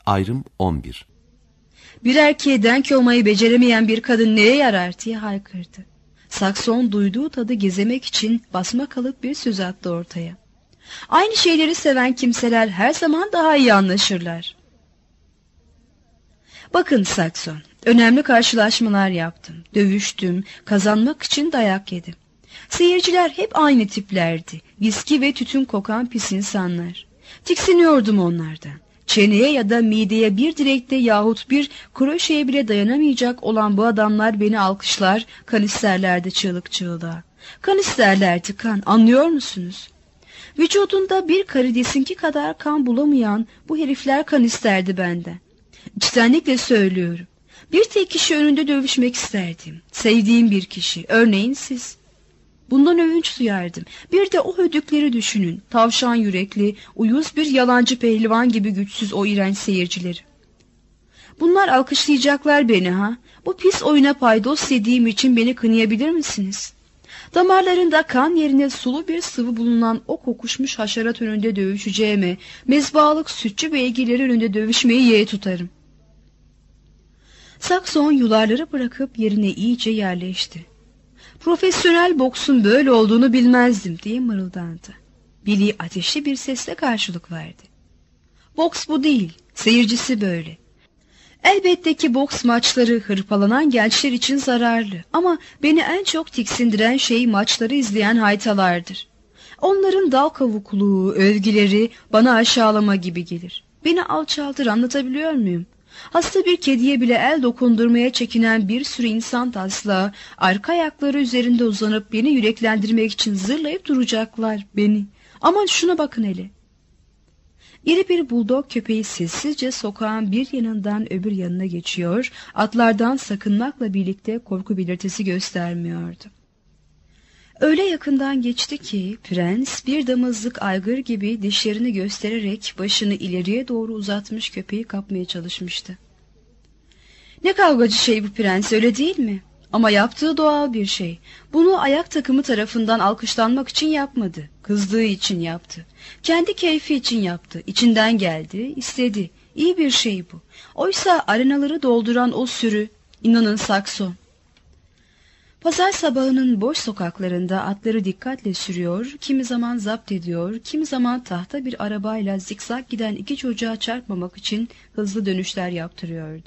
Ayrım 11. Bir erkeğe denk olmayı beceremeyen bir kadın neye yarar diye haykırdı. Sakson duyduğu tadı gezemek için basmakalıp bir söz attı ortaya. Aynı şeyleri seven kimseler her zaman daha iyi anlaşırlar. Bakın Sakson, önemli karşılaşmalar yaptım, dövüştüm, kazanmak için dayak yedim. Seyirciler hep aynı tiplerdi, viski ve tütün kokan pis insanlar. Tiksiniyordum onlardan. Çeneye ya da mideye bir direkte yahut bir kroşeye bile dayanamayacak olan bu adamlar beni alkışlar, kan isterlerdi çığlık çığlığa. Kan isterlerdi kan, anlıyor musunuz? Vücudunda bir karidesinki kadar kan bulamayan bu herifler kan isterdi benden. İçtenlikle söylüyorum. Bir tek kişi önünde dövüşmek isterdim. Sevdiğim bir kişi, örneğin siz. Bundan övünç duyardım. Bir de o hödükleri düşünün. Tavşan yürekli, uyuz bir yalancı pehlivan gibi güçsüz o iğrenç seyircileri. Bunlar alkışlayacaklar beni ha? Bu pis oyuna paydos yediğim için beni kınayabilir misiniz? Damarlarında kan yerine sulu bir sıvı bulunan o kokuşmuş haşerat önünde dövüşeceğime, mezbahalık sütçü beygirleri önünde dövüşmeyi yeğe tutarım. Sakson yularları bırakıp yerine iyice yerleşti. Profesyonel boksun böyle olduğunu bilmezdim diye mırıldandı. Billy ateşli bir sesle karşılık verdi. Boks bu değil, seyircisi böyle. Elbette ki boks maçları hırpalanan gençler için zararlı ama beni en çok tiksindiren şey maçları izleyen haytalardır. Onların dal kavukluğu, övgüleri bana aşağılama gibi gelir. Beni alçaltır, anlatabiliyor muyum? Hasta bir kediye bile el dokundurmaya çekinen bir sürü insan taslağı arka ayakları üzerinde uzanıp beni yüreklendirmek için zırlayıp duracaklar beni. Aman şuna bakın hele. İri bir buldog köpeği sessizce sokağın bir yanından öbür yanına geçiyor, atlardan sakınmakla birlikte korku belirtisi göstermiyordu. Öyle yakından geçti ki prens bir damızlık aygır gibi dişlerini göstererek başını ileriye doğru uzatmış köpeği kapmaya çalışmıştı. Ne kavgacı şey bu prens, öyle değil mi? Ama yaptığı doğal bir şey. Bunu ayak takımı tarafından alkışlanmak için yapmadı. Kızdığı için yaptı. Kendi keyfi için yaptı. İçinden geldi, istedi. İyi bir şey bu. Oysa arenaları dolduran o sürü, inanın Sakson. Pazar sabahının boş sokaklarında atları dikkatle sürüyor, kimi zaman zapt ediyor, kimi zaman tahta bir arabayla zikzak giden iki çocuğa çarpmamak için hızlı dönüşler yaptırıyordu.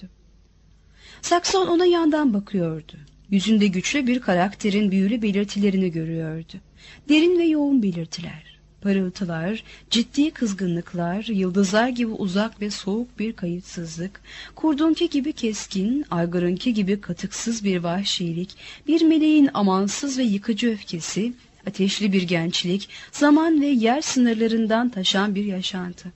Sakson ona yandan bakıyordu. Yüzünde güçlü bir karakterin büyülü belirtilerini görüyordu. Derin ve yoğun belirtiler, parıltılar, ciddi kızgınlıklar, yıldızlar gibi uzak ve soğuk bir kayıtsızlık, kurdunki gibi keskin, aygırınki gibi katıksız bir vahşilik, bir meleğin amansız ve yıkıcı öfkesi, ateşli bir gençlik, zaman ve yer sınırlarından taşan bir yaşantı.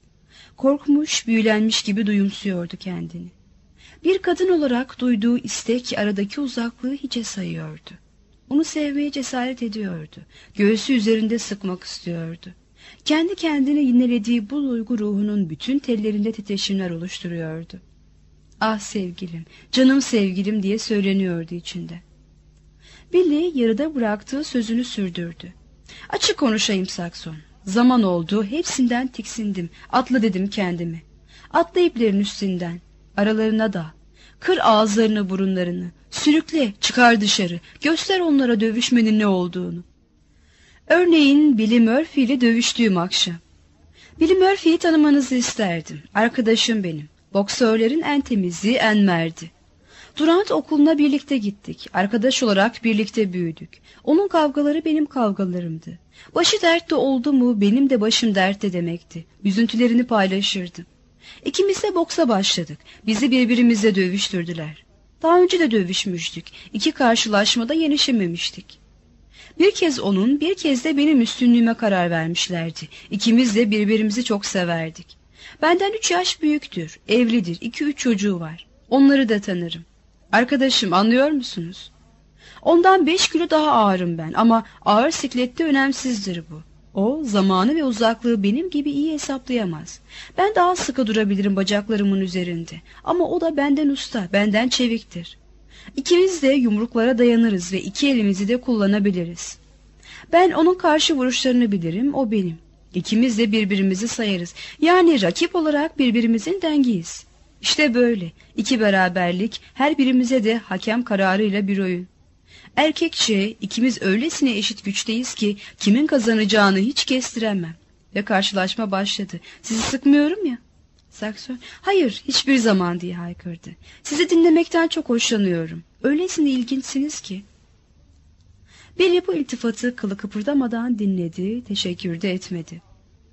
Korkmuş, büyülenmiş gibi duyumsuyordu kendini. Bir kadın olarak duyduğu istek aradaki uzaklığı hiçe sayıyordu. Onu sevmeye cesaret ediyordu. Göğsü üzerinde sıkmak istiyordu. Kendi kendine yinelediği bu duygu ruhunun bütün tellerinde titreşimler oluşturuyordu. Ah sevgilim, canım sevgilim diye söyleniyordu içinde. Billy yarıda bıraktığı sözünü sürdürdü. Açık konuşayım Sakson. Zaman oldu, hepsinden tiksindim. Atla dedim kendime. Atla iplerin üstünden. Aralarına da. Kır ağızlarını burunlarını. Sürükle, çıkar dışarı. Göster onlara dövüşmenin ne olduğunu. Örneğin Billy Murphy ile dövüştüğüm akşam. Billy Murphy'yi tanımanızı isterdim. Arkadaşım benim. Boksörlerin en temizi, en merdi. Durant okuluna birlikte gittik. Arkadaş olarak birlikte büyüdük. Onun kavgaları benim kavgalarımdı. Başı dertte oldu mu benim de başım dertte demekti. Üzüntülerini paylaşırdım. İkimiz de boksa başladık. Bizi birbirimizle dövüştürdüler. Daha önce de dövüşmüştük. İki karşılaşmada yenişememiştik. Bir kez onun, bir kez de benim üstünlüğüme karar vermişlerdi. İkimiz de birbirimizi çok severdik. Benden 3 yaş büyüktür, evlidir, 2-3 çocuğu var. Onları da tanırım. Arkadaşım, anlıyor musunuz? Ondan 5 kilo daha ağırım ben ama ağır siklette önemsizdir bu. O zamanı ve uzaklığı benim gibi iyi hesaplayamaz. Ben daha sıkı durabilirim bacaklarımın üzerinde. Ama o da benden usta, benden çeviktir. İkimiz de yumruklara dayanırız ve iki elimizi de kullanabiliriz. Ben onun karşı vuruşlarını bilirim, o benim. İkimiz de birbirimizi sayarız. Yani rakip olarak birbirimizin dengiyiz. İşte böyle. İki beraberlik, her birimize de hakem kararıyla bir oyun. Erkekçe ikimiz öylesine eşit güçteyiz ki kimin kazanacağını hiç kestiremem. Ve karşılaşma başladı. Sizi sıkmıyorum ya. Saksön, hayır hiçbir zaman diye haykırdı. Sizi dinlemekten çok hoşlanıyorum. Öylesine ilginçsiniz ki. Billy bu iltifatı kılı kıpırdamadan dinledi, teşekkür de etmedi.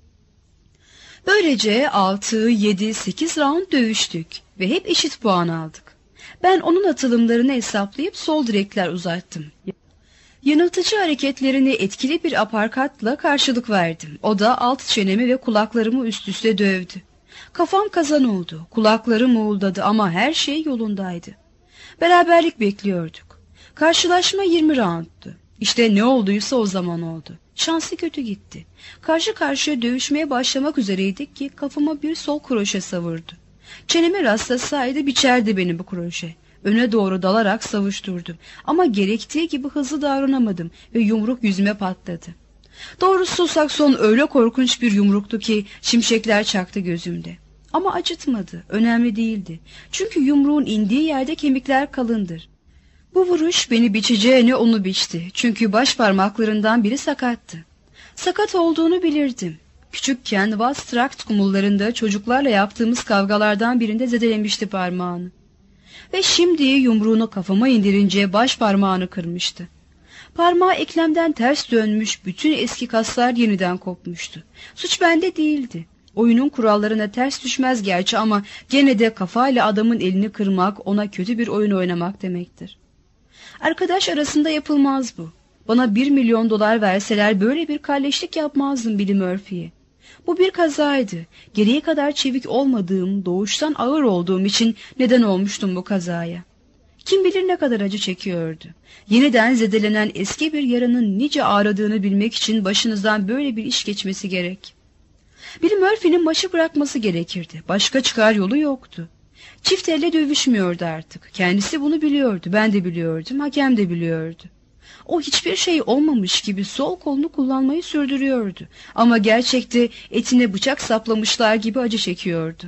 Böylece 6, 7, 8 round dövüştük ve hep eşit puan aldık. Ben onun atılımlarını hesaplayıp sol direkler uzattım. Yanıltıcı hareketlerine etkili bir aparkatla karşılık verdim. O da alt çenemi ve kulaklarımı üst üste dövdü. Kafam kazan oldu, kulaklarım uğuldadı ama her şey yolundaydı. Beraberlik bekliyorduk. Karşılaşma 20 roundtu. İşte ne olduysa o zaman oldu. Şansı kötü gitti. Karşı karşıya dövüşmeye başlamak üzereydik ki kafama bir sol kroşe savurdu. Çeneme rastlasaydı biçerdi beni bu kroşe. Öne doğru dalarak savuşturdum. Ama gerektiği gibi hızlı davranamadım ve yumruk yüzüme patladı. Doğrusu Sakson öyle korkunç bir yumruktu ki şimşekler çaktı gözümde. Ama acıtmadı, önemli değildi. Çünkü yumruğun indiği yerde kemikler kalındır. Bu vuruş beni biçeceğine onu biçti. Çünkü baş parmaklarından biri sakattı. Sakat olduğunu bilirdim. Küçükken Vastrakt kumullarında çocuklarla yaptığımız kavgalardan birinde zedelemişti parmağını. Ve şimdi yumruğunu kafama indirince baş parmağını kırmıştı. Parmağı eklemden ters dönmüş, bütün eski kaslar yeniden kopmuştu. Suç bende değildi. Oyunun kurallarına ters düşmez gerçi ama gene de kafayla adamın elini kırmak ona kötü bir oyun oynamak demektir. Arkadaş arasında yapılmaz bu. Bana 1 milyon dolar verseler böyle bir kalleşlik yapmazdım Billy Murphy'ye. Bu bir kazaydı. Geriye kadar çevik olmadığım, doğuştan ağır olduğum için neden olmuştum bu kazaya. Kim bilir ne kadar acı çekiyordu. Yeniden zedelenen eski bir yaranın nice ağrıdığını bilmek için başınızdan böyle bir iş geçmesi gerek. Billy Murphy'nin maçı bırakması gerekirdi. Başka çıkar yolu yoktu. Çift elle dövüşmüyordu artık. Kendisi bunu biliyordu. Ben de biliyordum. Hakem de biliyordu. O hiçbir şey olmamış gibi sol kolunu kullanmayı sürdürüyordu. Ama gerçekte etine bıçak saplamışlar gibi acı çekiyordu.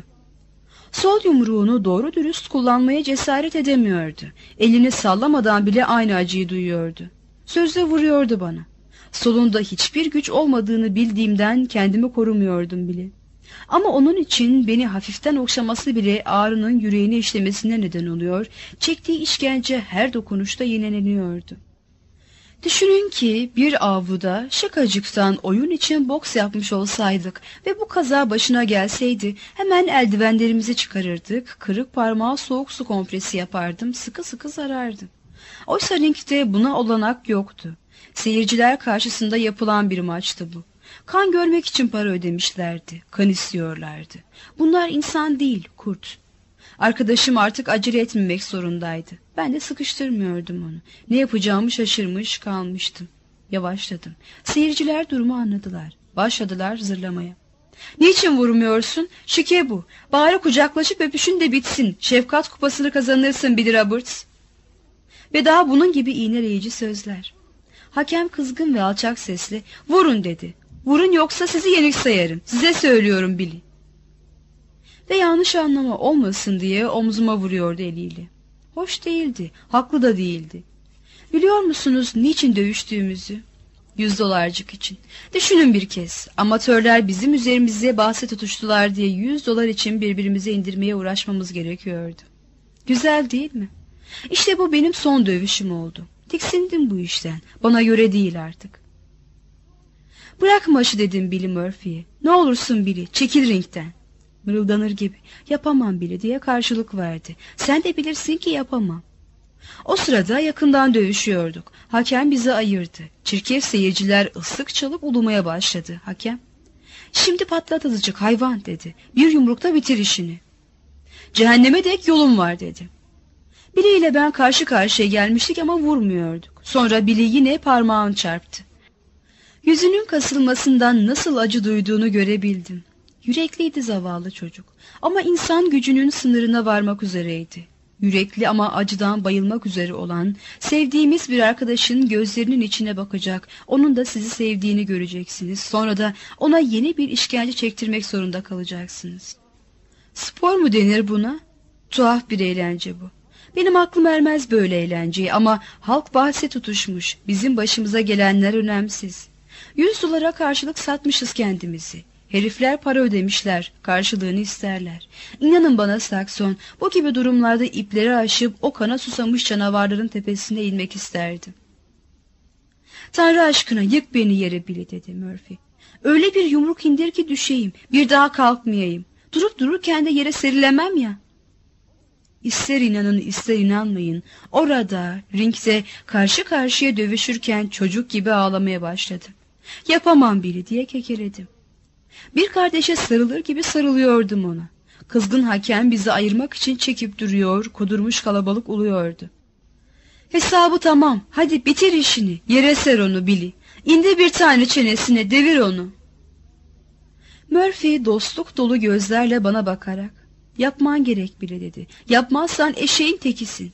Sol yumruğunu doğru dürüst kullanmaya cesaret edemiyordu. Elini sallamadan bile aynı acıyı duyuyordu. Sözde vuruyordu bana. Solunda hiçbir güç olmadığını bildiğimden kendimi korumuyordum bile. Ama onun için beni hafiften okşaması bile ağrının yüreğine işlemesine neden oluyor, çektiği işkence her dokunuşta yenileniyordu. Düşünün ki bir avluda şakacıktan oyun için boks yapmış olsaydık ve bu kaza başına gelseydi hemen eldivenlerimizi çıkarırdık, kırık parmağa soğuk su kompresi yapardım, sıkı sıkı sarardım. Oysa ringde buna olanak yoktu. Seyirciler karşısında yapılan bir maçtı bu. Kan görmek için para ödemişlerdi, kan istiyorlardı. Bunlar insan değil, kurt. Arkadaşım artık acele etmemek zorundaydı. Ben de sıkıştırmıyordum onu. Ne yapacağımı şaşırmış kalmıştım. Yavaşladım. Seyirciler durumu anladılar. Başladılar zırlamaya. Niçin vurmuyorsun? Şike bu. Bari kucaklaşıp öpüşün de bitsin. Şefkat kupasını kazanırsın Billy Roberts. Ve daha bunun gibi iğneleyici sözler. Hakem kızgın ve alçak sesle vurun dedi. Vurun yoksa sizi yenik sayarım. Size söylüyorum Billy. Ve yanlış anlama olmasın diye omzuma vuruyordu eliyle. Hoş değildi, haklı da değildi. Biliyor musunuz niçin dövüştüğümüzü? $100 için. Düşünün bir kez, amatörler bizim üzerimize bahse tutuştular diye $100 için birbirimize indirmeye uğraşmamız gerekiyordu. Güzel değil mi? İşte bu benim son dövüşüm oldu. Tiksindim bu işten, bana göre değil artık. Bırak maçı dedim Billy Murphy'ye. Ne olursun Billy, çekil ringden. Mırıldanır gibi yapamam Billy diye karşılık verdi. Sen de bilirsin ki yapamam. O sırada yakından dövüşüyorduk. Hakem bizi ayırdı. Çirkef seyirciler ıslık çalıp ulumaya başladı. Hakem şimdi patlat azıcık hayvan dedi. Bir yumrukta bitir işini. Cehenneme dek yolum var dedi. Billy ile ben karşı karşıya gelmiştik ama vurmuyorduk. Sonra Billy yine parmağını çarptı. Yüzünün kasılmasından nasıl acı duyduğunu görebildim. Yürekliydi zavallı çocuk ama insan gücünün sınırına varmak üzereydi. Yürekli ama acıdan bayılmak üzere olan, sevdiğimiz bir arkadaşın gözlerinin içine bakacak, onun da sizi sevdiğini göreceksiniz. Sonra da ona yeni bir işkence çektirmek zorunda kalacaksınız. Spor mu denir buna? Tuhaf bir eğlence bu. Benim aklım ermez böyle eğlenceye ama halk bahse tutuşmuş. Bizim başımıza gelenler önemsiz. 100 dolara karşılık satmışız kendimizi. Herifler para ödemişler, karşılığını isterler. İnanın bana Sakson, bu gibi durumlarda ipleri aşıp o kana susamış canavarların tepesine inmek isterdim. Tanrı aşkına yık beni yere bile dedi Murphy. Öyle bir yumruk indir ki düşeyim, bir daha kalkmayayım. Durup dururken de yere serilemem ya. İster inanın ister inanmayın, orada ringde karşı karşıya dövüşürken çocuk gibi ağlamaya başladım. Yapamam Billy diye kekeledim. Bir kardeşe sarılır gibi sarılıyordum ona. Kızgın hakem bizi ayırmak için çekip duruyor, kudurmuş kalabalık uluyordu. Hesabı tamam, hadi bitir işini, yere ser onu Billy. İndir bir tane çenesine, devir onu. Murphy dostluk dolu gözlerle bana bakarak, yapman gerek bile dedi. Yapmazsan eşeğin tekisin.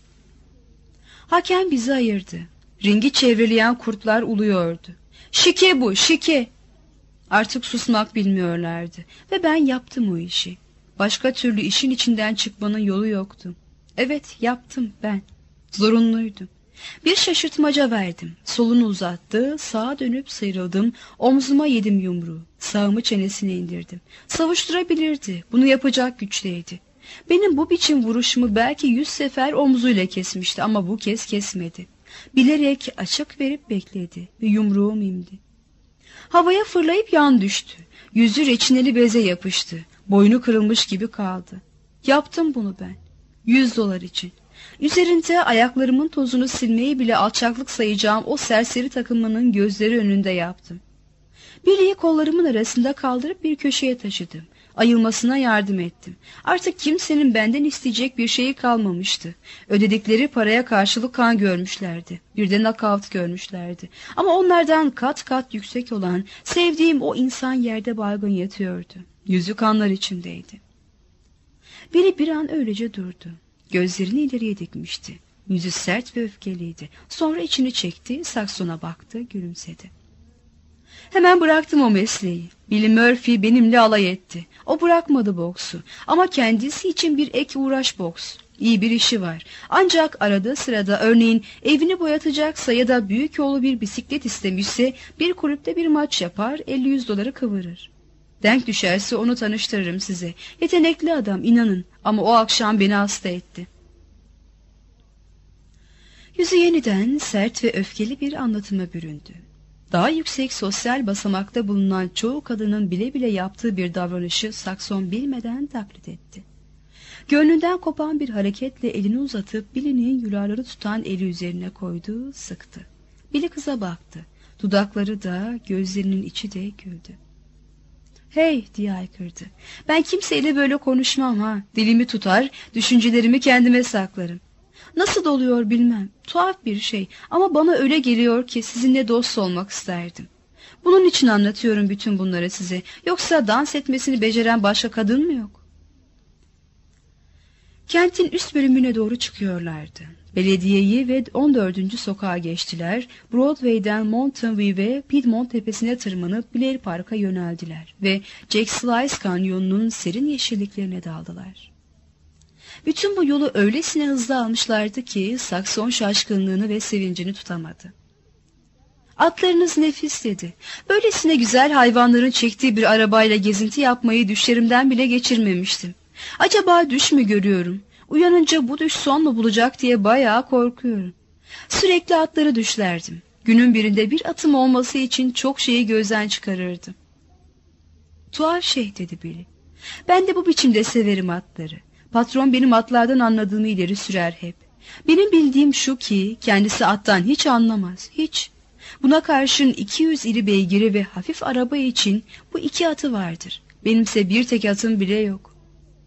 Hakem bizi ayırdı. Ringi çevreleyen kurtlar uluyordu. Şike bu, şike. Artık susmak bilmiyorlardı ve ben yaptım o işi. Başka türlü işin içinden çıkmanın yolu yoktu. Evet, yaptım ben. Zorunluydum. Bir şaşırtmaca verdim. Solunu uzattı, sağa dönüp sıyrıldım, omzuma yedim yumruğu. Sağımı çenesine indirdim. Savuşturabilirdi, bunu yapacak güçteydi. Benim bu biçim vuruşumu belki 100 sefer omzuyla kesmişti ama bu kez kesmedi. Bilerek açık verip bekledi ve yumruğum indi. Havaya fırlayıp yan düştü. Yüzü reçineli beze yapıştı. Boynu kırılmış gibi kaldı. Yaptım bunu ben. 100 dolar için. Üzerinde ayaklarımın tozunu silmeyi bile alçaklık sayacağım o serseri takımının gözleri önünde yaptım. Billy'yi kollarımın arasında kaldırıp bir köşeye taşıdım. Ayılmasına yardım ettim. Artık kimsenin benden isteyecek bir şeyi kalmamıştı. Ödedikleri paraya karşılık kan görmüşlerdi. Bir de knockout görmüşlerdi. Ama onlardan kat kat yüksek olan sevdiğim o insan yerde baygın yatıyordu. Yüzü kanlar içindeydi. Biri bir an öylece durdu. Gözlerini ileriye dikmişti. Yüzü sert ve öfkeliydi. Sonra içini çekti, Sakson'a baktı, gülümsedi. Hemen bıraktım o mesleği. Billy Murphy benimle alay etti. O bırakmadı boksu. Ama kendisi için bir ek uğraş boks. İyi bir işi var. Ancak arada sırada örneğin evini boyatacaksa ya da büyük yolu bir bisiklet istemişse bir kulüpte bir maç yapar, 50-100 doları kıvırır. Denk düşerse onu tanıştırırım size. Yetenekli adam, inanın, ama o akşam beni hasta etti. Yüzü yeniden sert ve öfkeli bir anlatıma büründü. Daha yüksek sosyal basamakta bulunan çoğu kadının bile bile yaptığı bir davranışı Sakson bilmeden taklit etti. Gönlünden kopan bir hareketle elini uzatıp Billy'nin yularları tutan eli üzerine koydu, sıktı. Billy kıza baktı. Dudakları da, gözlerinin içi de güldü. "Hey!" diye haykırdı. "Ben kimseyle böyle konuşmam ha. Dilimi tutar, düşüncelerimi kendime saklarım. Nasıl oluyor bilmem. Tuhaf bir şey ama bana öyle geliyor ki sizinle dost olmak isterdim. Bunun için anlatıyorum bütün bunları size. Yoksa dans etmesini beceren başka kadın mı yok?" Kentin üst bölümüne doğru çıkıyorlardı. Belediyeyi ve 14. sokağa geçtiler. Broadway'den Mountain View'e Piedmont tepesine tırmanıp Blair Park'a yöneldiler ve Jack Slice Kanyonu'nun serin yeşilliklerine daldılar. Bütün bu yolu öylesine hızlı almışlardı ki Sakson şaşkınlığını ve sevincini tutamadı. "Atlarınız nefis," dedi. "Böylesine güzel hayvanların çektiği bir arabayla gezinti yapmayı düşlerimden bile geçirmemiştim. Acaba düş mü görüyorum? Uyanınca bu düş son mu bulacak diye bayağı korkuyorum. Sürekli atları düşlerdim. Günün birinde bir atım olması için çok şeyi gözden çıkarırdım." "Tuhaf şey," dedi Billy. "Ben de bu biçimde severim atları. Patron benim atlardan anladığımı ileri sürer hep. Benim bildiğim şu ki kendisi attan hiç anlamaz, hiç. Buna karşın 200 iri beygiri ve hafif araba için bu 2 atı vardır. Benimse bir tek atım bile yok."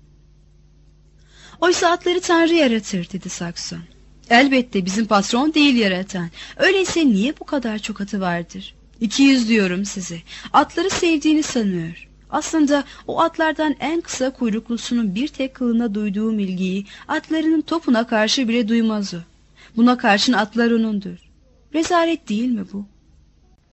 "Oysa atları Tanrı yaratır," dedi Sakson. "Elbette bizim patron değil yaratan. Öyleyse niye bu kadar çok atı vardır? 200 diyorum size. Atları sevdiğini sanıyor. Aslında o atlardan en kısa kuyruklusunun bir tek kılına duyduğum ilgiyi atlarının topuna karşı bile duymaz o. Buna karşın atlar onundur. Rezalet değil mi bu?